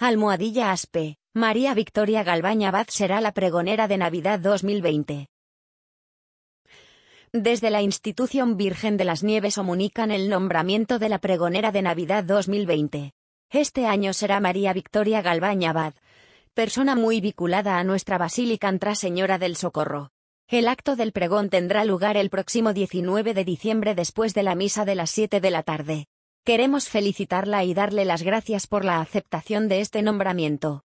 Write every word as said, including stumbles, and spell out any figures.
Almohadilla Aspe, María Victoria Galván Abad será la pregonera de Navidad dos mil veinte. Desde la Institución Virgen de las Nieves comunican el nombramiento de la pregonera de Navidad dos mil veinte. Este año será María Victoria Galván Abad, persona muy vinculada a nuestra Basílica Nuestra Señora del Socorro. El acto del pregón tendrá lugar el próximo diecinueve de diciembre después de la misa de las siete de la tarde. Queremos felicitarla y darle las gracias por la aceptación de este nombramiento.